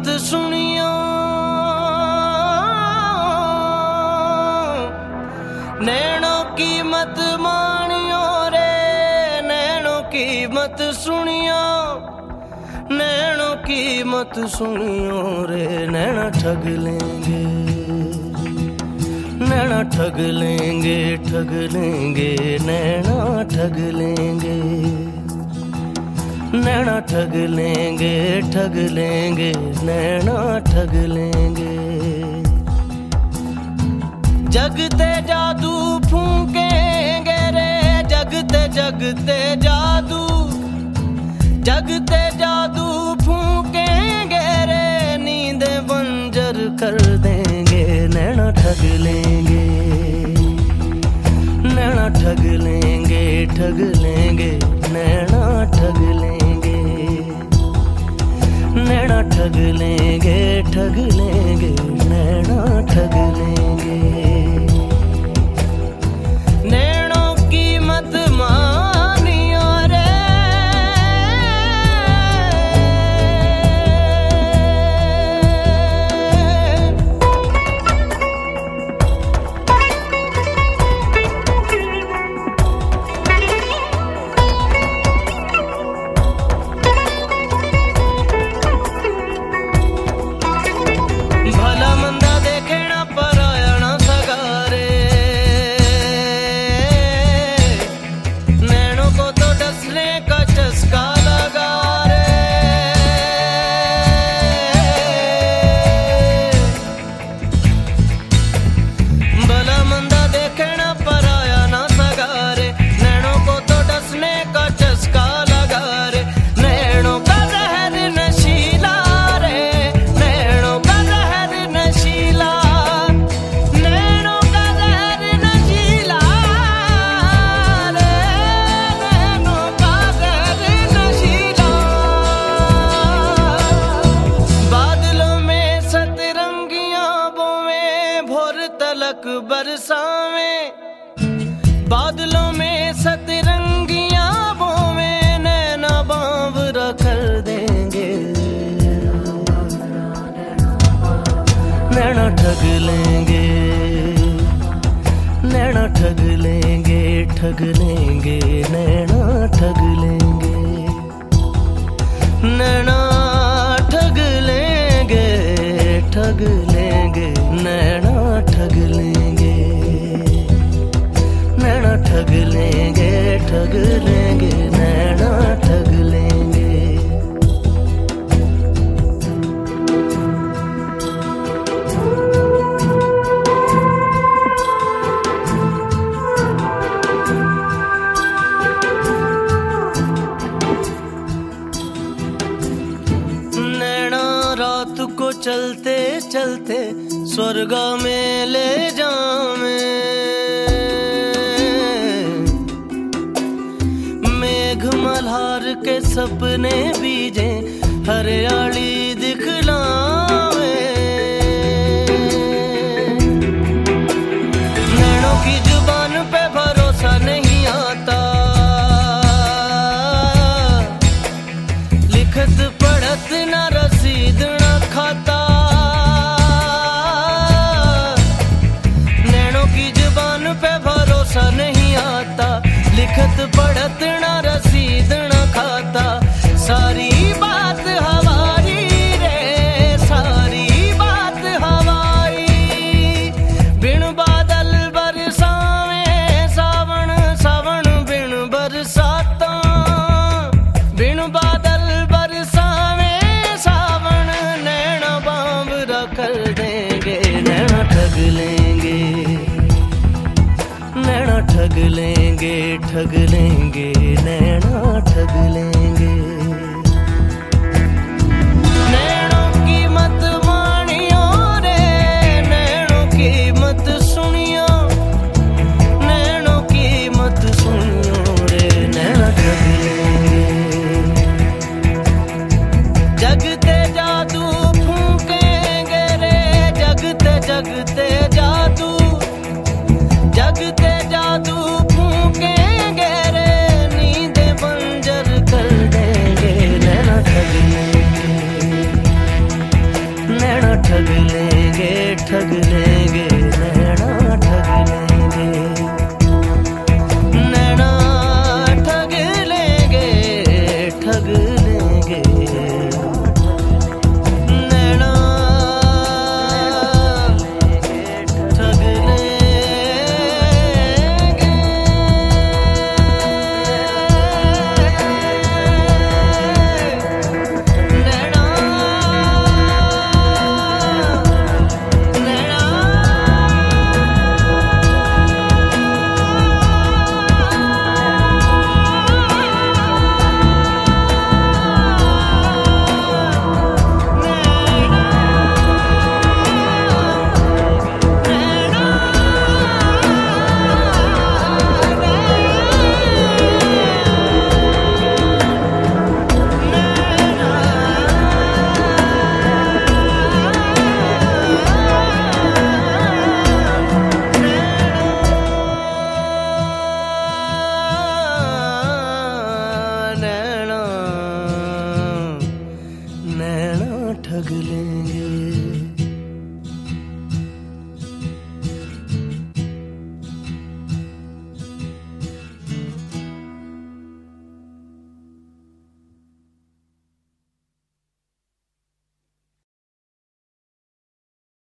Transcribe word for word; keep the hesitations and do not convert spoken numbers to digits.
मत सुनियो, नैनों की मत मानियो रे, नैनों की मत सुनियो, नैनों की मत सुनियो रे। नैना ठग लेंगे, नैना ठग लेंगे, ठग लेंगे, नैना ठग लेंगे, नैना ठग लेंगे, ठग लेंगे, नैना ठग लेंगे। जगते जादू फूकेंगे रे, जगते जगते जादू, जगते जादू फूकेंगे रे, नींद बंजर कर देंगे। नैना ठग लेंगे, नैना ठग लेंगे, ठग लेंगे, नैना ठग लेंगे, नैना ठग लेंगे, ठग लेंगे, नैना ठग लेंगे। नैनों की मत मानियो रे, भला मंदा देखे ना पराया ना सगारे, नैनों को तो डसने का चस्का लगा रे। भला मंदा देखे ना पराया ना सगारे, नैनों को तो डसने का चस्का लगा रे। नैनों का जहर नशीला रे, नैनों का जहर नशीला, नैनों का जहर नशीला रे, नैनों का जहर नशीला। बादलों में सतरंगियां बोवें, भोर तलक बरसावें, बादलों में सतरंगियां बोवें, नैना बावरा कर देंगे। नैना ठग लेंगे, नैना ठग लेंगे, ठग लेंगे, नैना ठग लेंगे, नैना ठग लेंगे, ठग लेंगे, नैना ठग लेंगे, नैना ठग लेंगे, ठग लेंगे, नैना ठग लेंगे। नैना रात को चलते चलते स्वर्ग में ले जावें, मेघ मल्हार के सपने बीजे हरियाली दिखलावे। नैनों की जुबान पे भरोसा नहीं आता, लिखत पढ़त ना रसीद ना खाता। नैनों की जुबान पे भरोसा नहीं आता, लिखत पढ़त ना रसीद ना खाता। सारी बात हवाई रे, सारी बात हवाई, बिन बादल बरसावें सावन, सावन बिन बरसाता, बिन बादल बरसावें सावन, नैना बावरा कर देंगे। नैना ठग लेंगे, नैना ठग लेंगे, ठग लेंगे, नैना